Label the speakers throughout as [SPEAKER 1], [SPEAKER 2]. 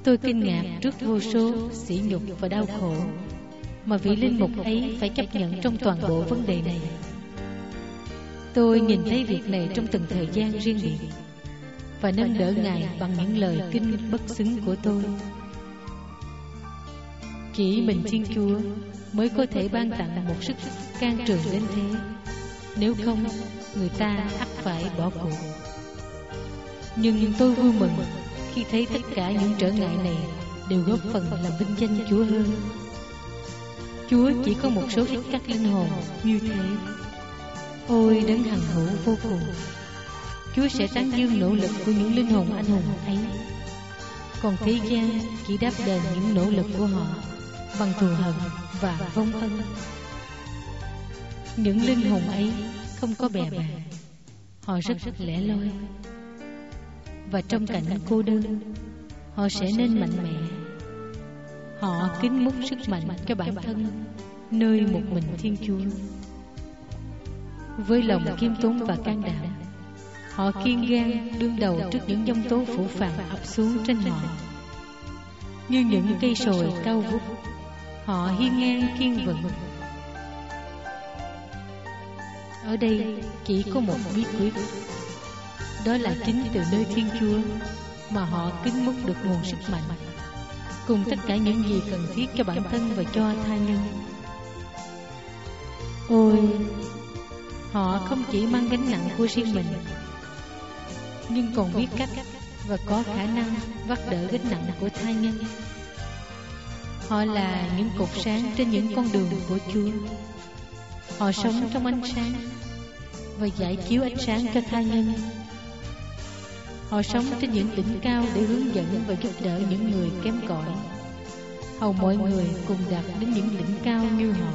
[SPEAKER 1] Tôi kinh ngạc trước vô số sỉ nhục và đau khổ mà vị linh mục ấy phải chấp nhận trong toàn bộ vấn đề này. Tôi nhìn thấy việc này trong từng thời gian riêng biệt và nâng đỡ Ngài bằng những lời kinh bất xứng của tôi. Chỉ mình Thiên Chúa mới có thể ban tặng một sức can trường đến thế. Nếu không, người ta ắt phải bỏ cuộc. Nhưng tôi vui mừng khi thấy tất cả những trở ngại này đều góp phần làm vinh danh Chúa hơn. Chúa chỉ có một số ít các linh hồn như thế. Ôi đấng hằng hữu vô cùng! Chúa sẽ tán dương nỗ lực của những linh hồn anh hùng ấy. Còn thế gian chỉ đáp đền những nỗ lực của họ bằng thù hận và vong ân. Những linh hồn ấy không có bè bạn, họ rất lẻ loi. Và trong cảnh cô đơn, họ sẽ nên mạnh mẽ. Họ kính múc sức mạnh cho bản thân nơi một mình Thiên Chúa. Với lòng khiêm tốn và can đảm, họ kiên gan đương đầu trước những giông tố phủ phàng ập xuống trên họ. Như những cây sồi cao vút, họ hiên ngang kiên vững. Ở đây chỉ có một bí quyết, đó là chính từ nơi Thiên Chúa mà họ kính múc được nguồn sức mạnh, cùng tất cả những gì cần thiết cho bản thân và cho tha nhân. Ôi, họ không chỉ mang gánh nặng của riêng mình, nhưng còn biết cách và có khả năng vác đỡ gánh nặng của tha nhân. Họ là những cột sáng trên những con đường của Chúa. Họ sống trong ánh sáng và giải chiếu ánh sáng cho tha nhân. Họ sống trên những đỉnh cao để hướng dẫn và giúp đỡ những người kém cỏi, hầu mọi người cùng đạt đến những đỉnh cao như họ.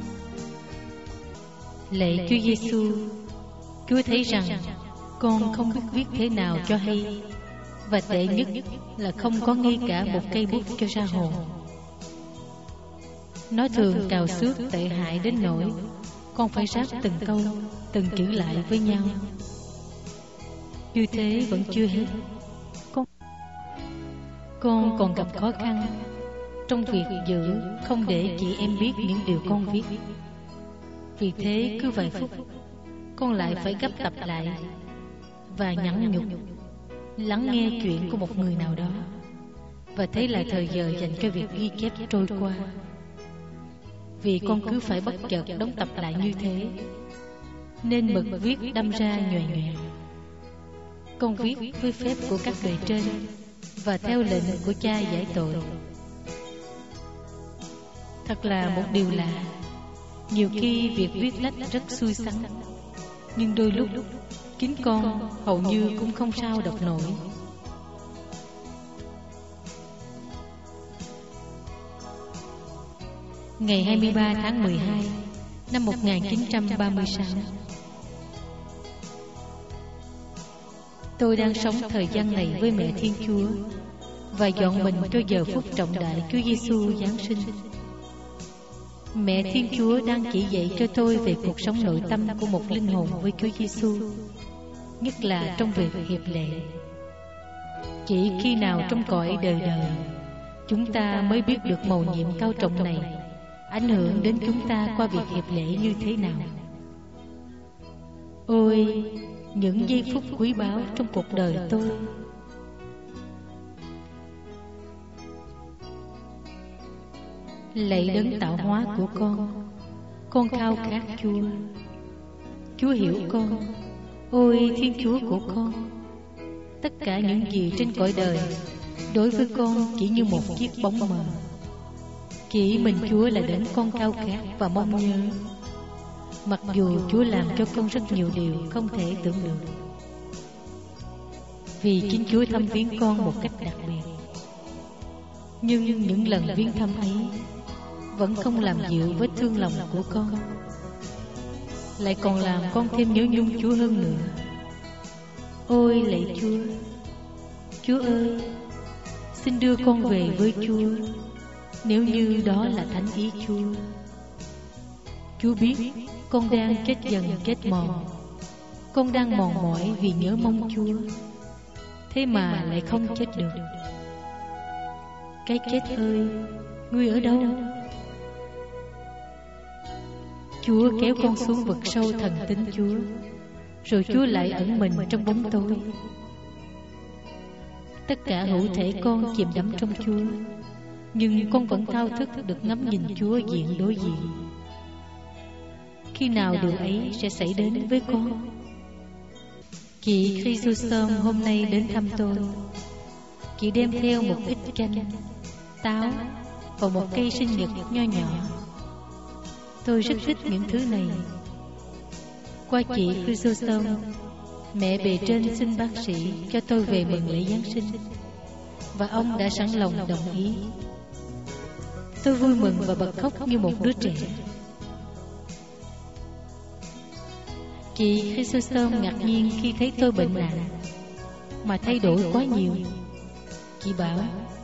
[SPEAKER 1] Lạy Chúa Giêsu, Chúa thấy rằng con không biết viết thế nào cho hay, và tệ nhất là không có ngay cả một cây bút cho ra hồn. Nó thường cào xước tệ hại đến nỗi con phải ráp từng câu, từng chữ lại với nhau. Như thế vẫn chưa hết, con còn gặp khó khăn trong việc giữ không để chị em biết những điều con viết. Vì thế cứ vài phút con lại phải gấp tập lại và nhẫn nhục lắng nghe chuyện của một người nào đó, và thế là thời giờ dành cho việc ghi chép trôi qua. Vì con cứ phải bất chợt đóng tập lại như thế, nên mực viết đâm ra nhòe nhòe. Con viết với phép của các bề trên và theo lệnh của Cha giải tội. Thật là một điều lạ, nhiều khi việc viết lách rất xui xắn, nhưng đôi lúc chính con hầu như cũng không sao đọc nổi. Ngày 23 tháng 12 năm 1936, tôi đang sống thời gian này với mẹ Thiên Chúa và dọn mình cho giờ phút trọng đại Chúa Giêsu Giáng sinh. Mẹ Thiên Chúa đang chỉ dạy cho tôi về cuộc sống nội tâm của một linh hồn với Chúa Giêsu, nhất là trong việc hiệp lệ. Chỉ khi nào trong cõi đời đời chúng ta mới biết được mầu nhiệm cao trọng này ảnh hưởng đến chúng ta qua việc hiệp lễ như thế nào. Ôi, những giây phút quý báu trong cuộc đời tôi. Lạy đấng tạo hóa của con khao khát Chúa. Chúa hiểu con. Ôi Thiên Chúa của con, tất cả những gì trên cõi đời đối với con chỉ như một chiếc bóng mờ. Chỉ mình Chúa là đấng con khao khát và mong nhớ, mặc dù Chúa làm cho con rất nhiều điều không thể tưởng được. Vì chính Chúa thăm viếng con một cách đặc biệt, nhưng những lần viếng thăm ấy vẫn không làm dịu vết thương lòng của con, lại còn làm con thêm nhớ nhung Chúa hơn nữa. Ôi lạy Chúa, Chúa ơi, xin đưa con về với Chúa, nếu như đó là thánh ý Chúa. Chúa biết con đang chết dần chết mòn, con đang mòn mỏi vì nhớ mong Chúa, thế mà lại không chết được. Cái chết ơi, ngươi ở đâu? Chúa kéo con xuống vực sâu thần tính Chúa, rồi Chúa lại ẩn mình trong bóng tối. Tất cả hữu thể con chìm đắm trong Chúa, nhưng con vẫn thao thức được ngắm nhìn Chúa diện đối diện. Khi nào điều ấy sẽ xảy đến với con? Chị Chrysostom hôm nay đến thăm tôi. Chị đem theo một ít canh, táo và một cây sinh nhật nho nhỏ. Tôi rất thích những thứ này. Qua chị Chrysostom, mẹ bề trên xin bác sĩ cho tôi về mừng lễ Giáng sinh, và ông đã sẵn lòng đồng ý. Tôi vui mừng và bật khóc như một đứa trẻ. Chị Chrysostom ngạc nhiên khi thấy tôi bệnh nặng, mà thay đổi quá nhiều. Chị bảo: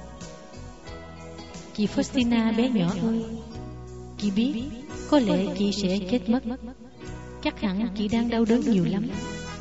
[SPEAKER 1] chị Faustina bé nhỏ ơi, chị biết có lẽ chị sẽ chết mất. Chắc hẳn chị đang đau đớn nhiều lắm.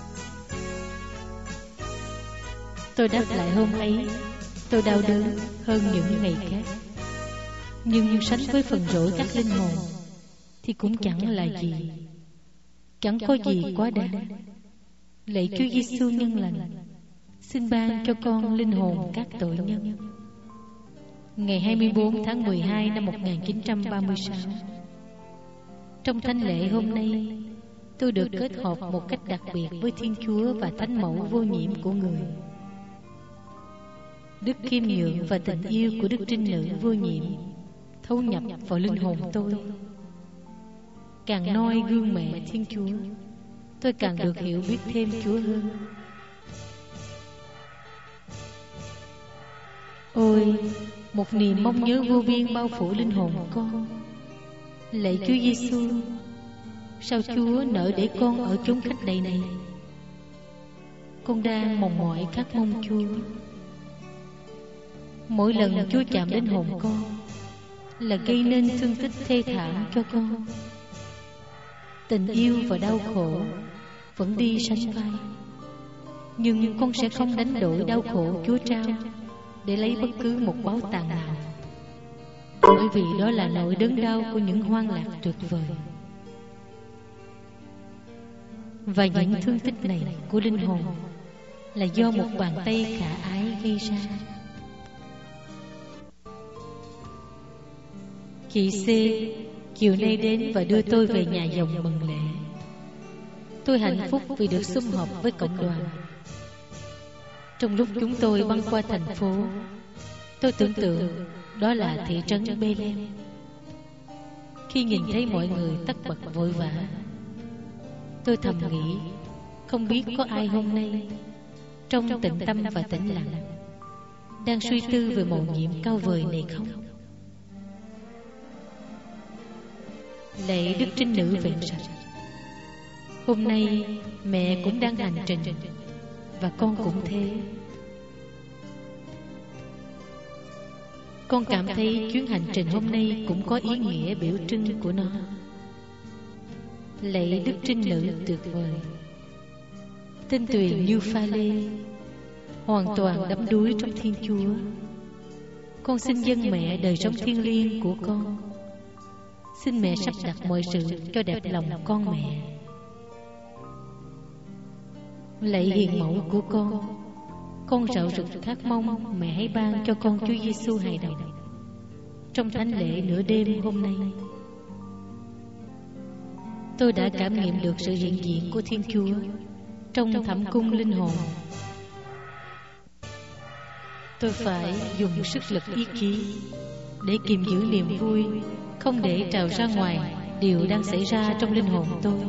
[SPEAKER 1] Tôi đáp lại: hôm ấy tôi đau đớn hơn những ngày khác, nhưng sánh với phần rỗi các linh hồn thì cũng chẳng là gì. Chẳng có gì quá đáng. Lạy Chúa Giêsu nhân lành, xin ban cho con linh hồn các tội nhân. Ngày 24 tháng 12 năm 1936, trong thánh lễ hôm nay, tôi được kết hợp một cách đặc biệt với Thiên Chúa và Thánh Mẫu vô nhiễm của người. Đức khiêm nhường và tình yêu của Đức Trinh Nữ vô nhiễm thấu nhập vào linh hồn tôi. Càng noi gương mẹ Thiên Chúa, tôi càng được hiểu biết thêm Chúa hơn. Ôi, một niềm mong nhớ vô biên bao phủ linh hồn con. Lạy Chúa Giêsu, sao Chúa nỡ để con ở chốn khách đầy này? Con đang mong mỏi khát mong Chúa. Mỗi lần Chúa chạm đến hồn con là gây nên thương tích thê thảm cho con. Tình yêu và đau khổ vẫn đi sánh vai, nhưng con sẽ không đánh đổi đau khổ Chúa trao để lấy bất cứ một báu tàng nào, bởi vì đó là nỗi đớn đau của những hoang lạc tuyệt vời. Và những thương tích này của linh hồn là do một bàn tay khả ái gây ra. Chị C chiều nay đến và đưa tôi về nhà dòng mừng lễ. Tôi hạnh phúc vì được sum họp với cộng đoàn. Trong lúc chúng tôi băng qua thành phố, tôi tưởng tượng đó là thị trấn Bethlehem. Khi nhìn thấy mọi người tất bật vội vã, tôi thầm nghĩ, không biết có ai hôm nay trong tĩnh tâm và tĩnh lặng đang suy tư về mầu nhiệm cao vời này không? Lạy Đức Trinh Nữ vẹn sạch, hôm nay mẹ cũng đang hành trình, và con cũng thế. Con cảm thấy chuyến hành trình hôm nay cũng có ý nghĩa biểu trưng của nó. Lạy Đức Trinh Nữ tuyệt vời, tên tuyền như pha lê, hoàn toàn đắm đuối trong Thiên Chúa, con xin dâng mẹ đời sống thiêng liêng của con. Xin mẹ sắp đặt mọi sự cho đẹp lòng con mẹ. Lạy hiền mẫu của con rạo rực khát mong mẹ hãy ban cho con Chúa Giêsu hài đồng trong thánh lễ nửa đêm hôm nay. Tôi đã cảm nghiệm được sự hiện diện của Thiên Chúa trong thẩm cung linh hồn. Tôi phải dùng sức lực ý chí để kiềm giữ niềm vui, không để trào ra ngoài điều đang xảy ra trong linh hồn tôi.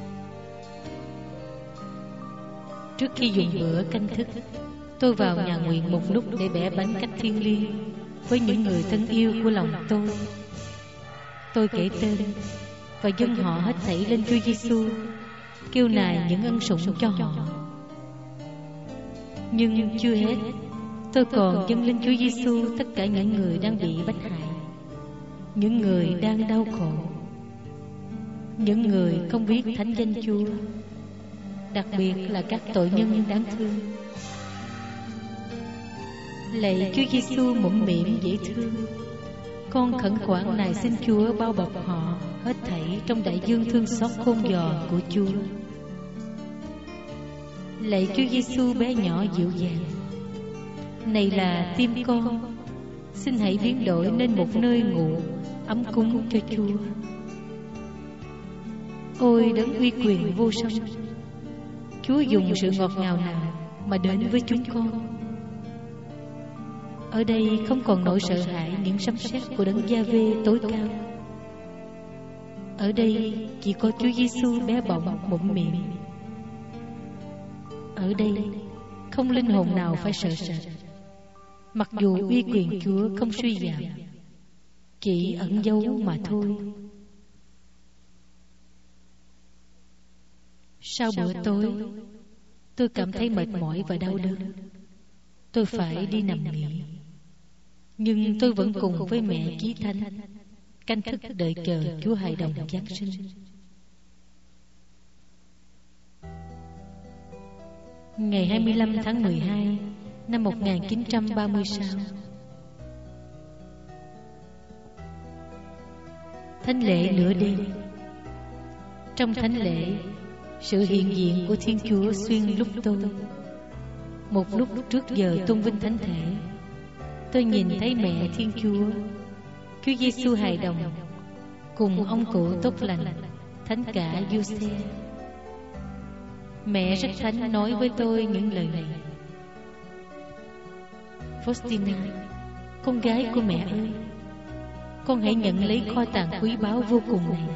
[SPEAKER 1] Trước khi dùng bữa canh thức, tôi vào nhà nguyện một lúc để bẻ bánh cách thiêng liêng với những người thân yêu của lòng tôi. Tôi kể tên và dâng họ hết thảy lên Chúa Giêsu, kêu nài những ân sủng cho họ. Nhưng chưa hết, tôi còn dâng lên Chúa Giêsu tất cả những người đang bị bách hại, những người đang đau khổ, những người không biết thánh danh Chúa, đặc biệt là các tội nhân đáng thương. Lạy Chúa Giêsu mũm mĩm dễ thương, con khẩn khoản nài xin Chúa bao bọc họ hết thảy trong đại dương thương xót khôn giò của Chúa. Lạy Chúa Giêsu bé nhỏ dịu dàng, này là tim con, xin hãy biến đổi nên một nơi ngụ ấm cúng cho Chúa. Ôi đấng uy quyền vô song, Chúa dùng sự ngọt ngào nào mà đến với chúng con. Ở đây không còn nỗi sợ hãi những sấm sét của đấng Gia-vê tối cao. Ở đây chỉ có Chúa Giêsu bé bỏng mũm mĩm. Ở đây không linh hồn nào phải sợ sệt, mặc dù uy quyền Chúa không suy giảm, chỉ ẩn giấu mà thôi. Sau bữa tối, tôi cảm thấy mệt mỏi và đau đớn. Tôi phải đi nằm nghỉ, nhưng tôi vẫn cùng với mẹ Chí Thánh canh thức đợi chờ Chúa hài đồng Giáng sinh. Ngày 25 tháng 12 năm 1936, thánh lễ nửa đêm. Trong thánh lễ, sự hiện diện của Thiên Chúa xuyên lúc tôi. Một lúc trước giờ tôn vinh thánh thể, tôi nhìn thấy mẹ Thiên Chúa, Chúa Giêsu hài đồng, cùng ông cụ tốt lành, thánh cả Giuse. Mẹ rất thánh nói với tôi những lời này: Faustina, con gái của mẹ ơi, con hãy nhận lấy kho tàng quý báu vô cùng này.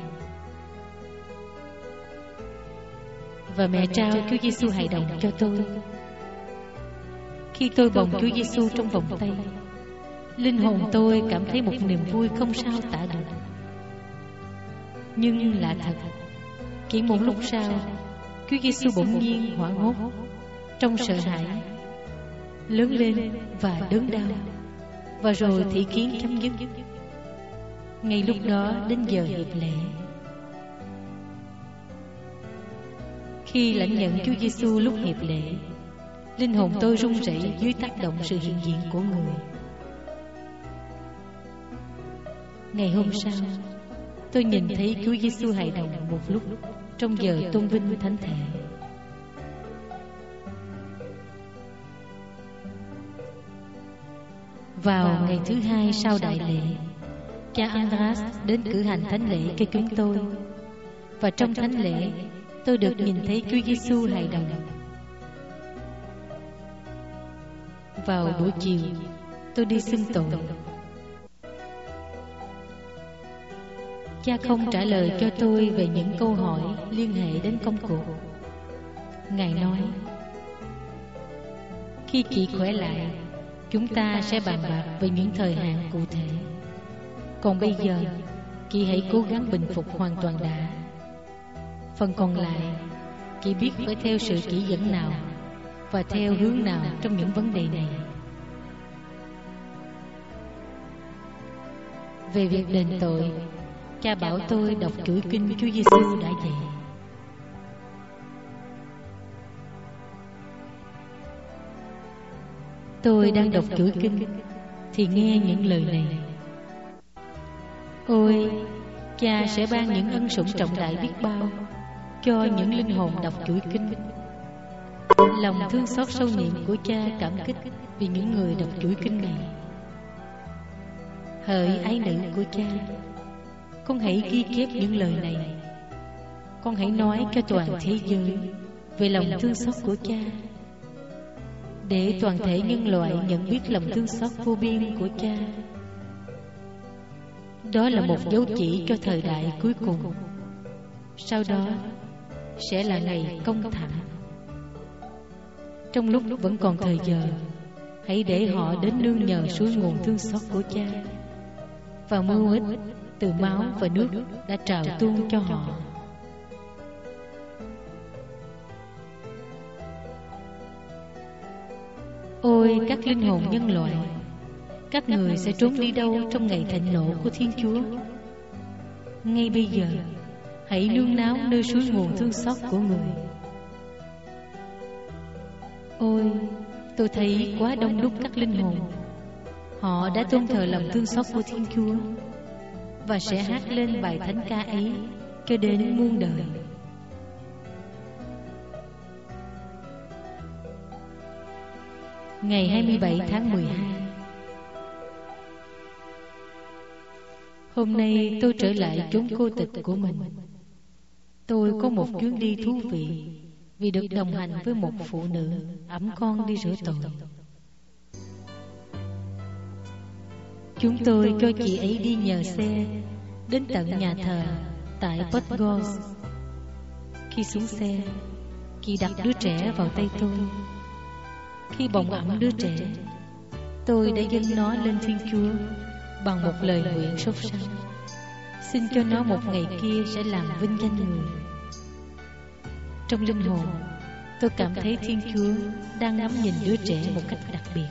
[SPEAKER 1] Và mẹ trao Chúa Giêsu hài đồng cho tôi. Khi tôi bồng Chúa Giêsu trong vòng tay, linh hồn tôi cảm thấy một niềm vui không sao tả được. Nhưng lạ thật, chỉ một lúc sau, Chúa Giêsu bỗng nhiên hoảng hốt, trong sợ hãi, lớn lên và đớn đau, và rồi thị kiến chấm dứt. Ngay lúc đó đến giờ hiệp lễ. Khi lãnh nhận Chúa Giêsu lúc hiệp lễ, linh hồn tôi run rẩy dưới tác động sự hiện diện của người. Ngày hôm sau, tôi nhìn thấy Chúa Giêsu hài đồng một lúc trong giờ tôn vinh thánh thể. Vào ngày thứ hai sau đại lễ, cha Andras đến cử hành thánh lễ cho chúng tôi, và trong thánh lễ tôi được nhìn thấy Chúa Giêsu hài đồng. Vào buổi chiều, tôi đi xưng tội. Cha không trả lời cho tôi về những câu hỏi liên hệ đến công cuộc. Ngài nói: khi chị khỏe lại, chúng ta sẽ bàn bạc về những thời hạn cụ thể. Còn bây giờ, chị hãy cố gắng bình phục hoàn toàn đã. Phần còn lại, chị biết phải theo sự chỉ dẫn nào và theo hướng nào trong những vấn đề này. Về việc đền tội, cha bảo tôi đọc chuỗi kinh Chúa Giêsu đã dạy. Tôi đang đọc chuỗi kinh thì nghe những lời này: ôi, cha sẽ ban những ân sủng trọng đại biết bao cho những linh hồn đọc chuỗi kinh. Lòng thương xót sâu niệm của cha cảm kích vì những người đọc chuỗi kinh này. Hỡi ái nữ của cha, con hãy ghi chép những lời này. Con hãy nói cho toàn thế giới về lòng thương xót của cha, để toàn thể nhân loại nhận biết lòng thương xót vô biên của cha. Đó là một dấu chỉ cho thời đại cuối cùng. Sau đó sẽ là ngày công thẳng. Trong lúc vẫn còn thời giờ, hãy để họ đến nương nhờ suối nguồn thương xót của cha, và mưu ích từ máu và nước đã trào tuôn cho họ. Ôi các linh hồn nhân loại, các người sẽ trốn đi đâu trong ngày thịnh nộ của Thiên Chúa? Ngay bây giờ, hãy nương náu nơi suối nguồn thương xót của người. Ôi tôi thấy quá đông đúc các linh hồn. Họ đã tôn thờ lòng thương xót của Thiên Chúa và sẽ hát lên bài thánh ca ấy cho đến muôn đời. Ngày 27 tháng 12, hôm nay tôi trở lại chốn cô tịch của mình. Tôi có một chuyến đi thú vị vì được đồng hành với một phụ nữ ẵm con đi rửa tội. Chúng tôi cho chị ấy đi nhờ xe đến tận nhà thờ tại Podgorsk. Khi xuống xe, chị đặt đứa trẻ vào tay tôi. Khi bồng ẵm đứa trẻ, tôi đã dâng nó lên Thiên Chúa bằng một lời nguyện sốt sắng, xin cho nó một ngày kia sẽ làm vinh danh người. Trong linh hồn, tôi cảm thấy Thiên Chúa đang ngắm nhìn đứa trẻ một cách đặc biệt.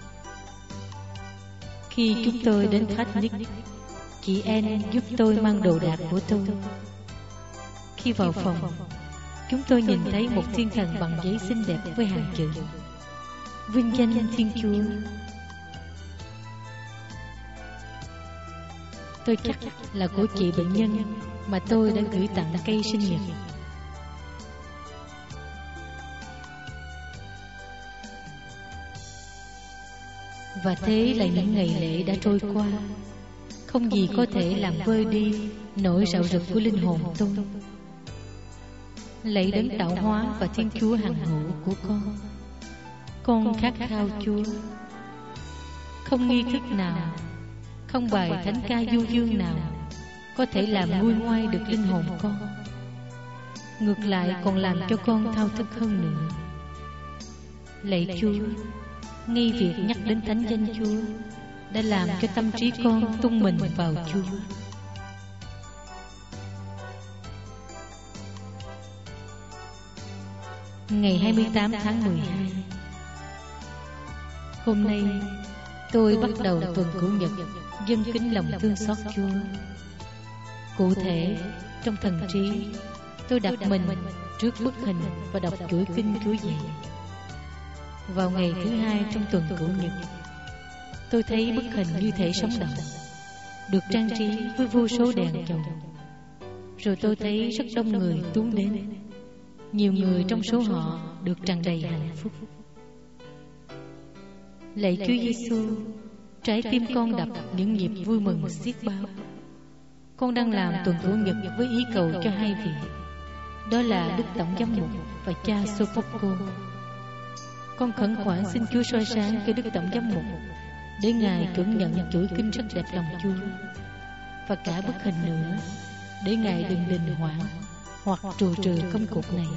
[SPEAKER 1] Khi chúng tôi đến Pratnik, chị Anne giúp tôi mang đồ đạc của tôi. Khi vào phòng, chúng tôi nhìn thấy một thiên thần bằng giấy xinh đẹp với hàng chữ: vinh danh Thiên Chúa. Tôi chắc là của chị bệnh nhân mà tôi đã gửi tặng cây sinh nhật. Và thế là những ngày lễ đã trôi qua. Không gì có thể làm vơi đi nỗi rạo rực của linh hồn tôi. Lạy Đấng tạo hóa và Thiên Chúa hằng hữu của con khát khao Chúa. Không nghi thức nào, không bài thánh ca du dương nào có thể làm nguôi ngoai được linh hồn con. Ngược lại còn làm cho con thao thức hơn nữa. Lạy Chúa, ngay việc nhắc đến thánh danh Chúa đã làm cho tâm trí con tung mình vào Chúa. Ngày 28 tháng 12, hôm nay tôi bắt đầu tuần Chủ nhật dâng kính lòng thương xót Chúa. Cụ thể, trong thần trí, tôi đặt mình trước bức hình và đọc chuỗi kinh Chúa dạy. Vào ngày thứ hai trong tuần Chủ nhật, tôi thấy bức hình như thể sống động, được trang trí với vô số đèn chầu. Rồi tôi thấy rất đông người tuôn đến. Nhiều người trong số họ được tràn đầy hạnh phúc. Lạy Chúa Giêsu, trái tim con đập những nhịp vui mừng xiết bao. Con đang làm tuần Chủ nhật với ý cầu cho hai vị, đó là Đức Tổng Giám mục và cha Sophocles. Con khẩn khoản xin Chúa soi sáng cho Đức Tổng Giám mục để Ngài chuẩn nhận chuỗi kinh rất đẹp lòng Chúa, và cả bức hình nữa để Ngài đừng đình hoãn hoặc trụ trừ công cuộc này.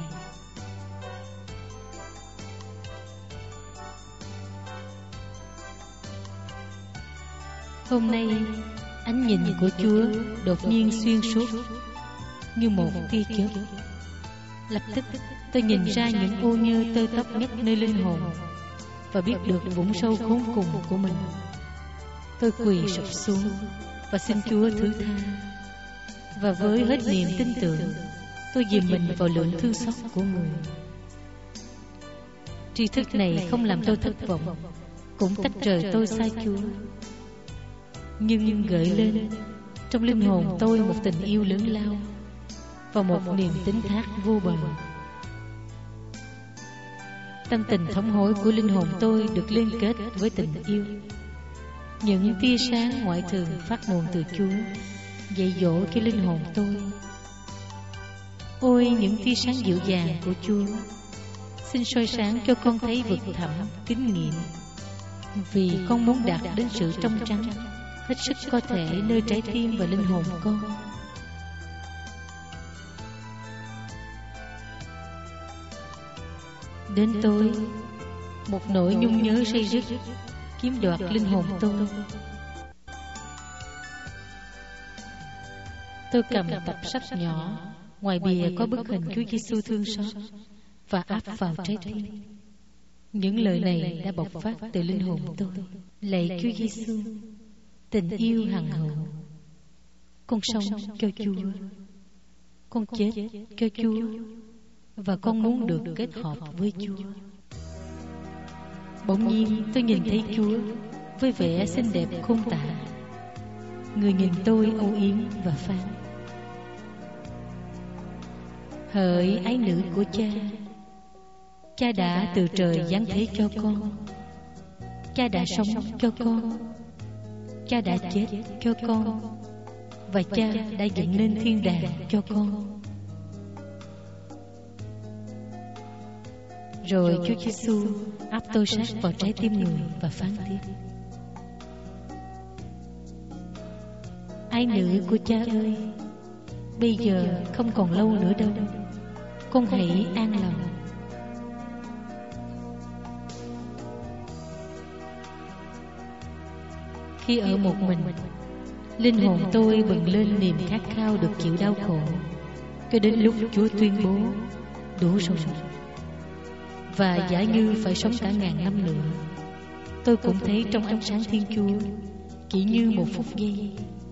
[SPEAKER 1] Hôm nay, ánh nhìn của Chúa đột nhiên xuyên suốt như một tia chớp. Lập tức tôi nhìn ra những ô nhơ tơ tóc nhất nơi linh hồn và biết được vũng sâu khốn cùng của mình. Tôi quỳ sụp xuống và xin Chúa thứ tha. Và với hết niềm tin tưởng, tôi dìm mình vào lượng thương xót của người. Tri thức này không làm tôi thất vọng, cũng tách rời tôi xa Chúa, nhưng gợi lên trong linh hồn tôi một tình yêu lớn lao và một niềm tín thác vô bờ. Tâm tình thống hối của linh hồn tôi được liên kết với tình yêu. Những tia sáng ngoại thường phát nguồn từ Chúa dạy dỗ cho linh hồn tôi. Ôi những tia sáng dịu dàng của Chúa, xin soi sáng cho con thấy vực thẳm kinh nghiệm, vì con muốn đạt đến sự trong trắng hết sức có thể nơi trái tim và linh hồn con. Đến tối, một nỗi nhung nhớ say rứt chiếm đoạt linh hồn tôi. Tôi cầm tập sách nhỏ, ngoài bìa có bức hình Chúa Giêsu thương xót và áp vào trái tim. Những lời này đã bộc phát từ linh hồn tôi. Lạy Chúa Giêsu, tình yêu hằng hữu, con sống cho Chúa, con chết cho Chúa, và con muốn được kết hợp với Chúa. Bỗng nhiên tôi nhìn thấy Chúa với vẻ xinh đẹp khôn tả. Người nhìn tôi âu yếm và phán: hỡi ái nữ của cha, cha đã từ trời giáng thế cho con, cha đã sống cho con, cha đã chết cho con, và cha đã dựng nên thiên đàng cho con. Rồi Chúa Giêsu áp tôi sát vào trái tim người và phán tiếp: ái nữ của cha ơi, bây giờ không còn lâu nữa đâu, con hãy an lòng. Khi ở một mình, linh hồn tôi bừng lên niềm khát khao được chịu đau khổ, cho đến lúc Chúa tuyên bố đủ rồi, và giả như phải sống cả ngàn năm nữa. Tôi cũng thấy trong ánh sáng Thiên Chúa chỉ như một phút giây,